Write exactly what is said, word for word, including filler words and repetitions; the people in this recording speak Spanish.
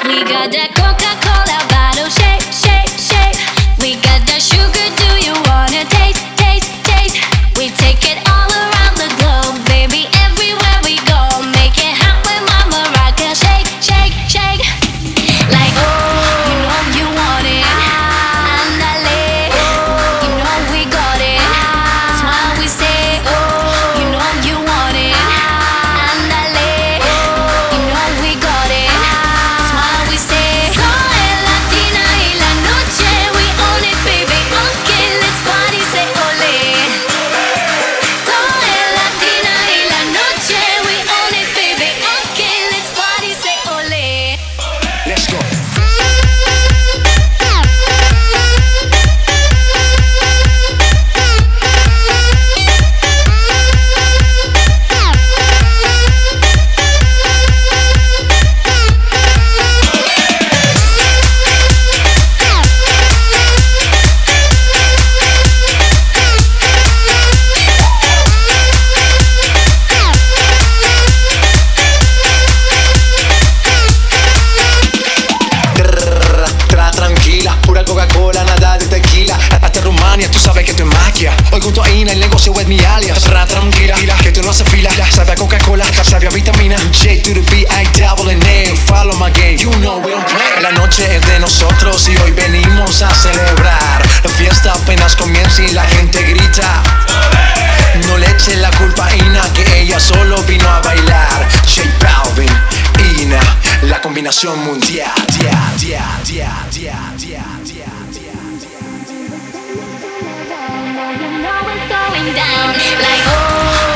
We got that Coca-Cola bottle, shake, shake, shake. We got that sugar, do you wanna taste, taste, taste? We take it all around the globe, baby, everywhere we go. Make it hot with Mama Rocka, shake, shake, shake. Like, oh, you know you want it. Andale, you know we got it. That's why we say, oh, you know you want it. Andale, you know we got it. That's why we say, soy latina y la noche we own it, baby. Okay, let's party, say ole. Soy latina y la noche we own it, baby. Okay, let's party, say ole. Let's go. Tra tranquila, pura Coca-Cola, nada de tequila. Hasta Rumania, tú sabes que esto es magia. Hoy junto a Ina, el negocio es mi alias. Tra tranquila, que tú no haces fila. Sabe a Coca-Cola, sabe a vitamina. J to the B, I double N A. Follow my game, you know we don't play. La noche es de nosotros y hoy venimos a celebrar. La fiesta apenas comienza y la gente grita. No le eche la culpa a Ina, que ella solo vino a bailar. J Balvin, Ina, la combinación mundial. Dia, dia, dia, dia, dia, dia, dia, dia. You know it's going down like oh.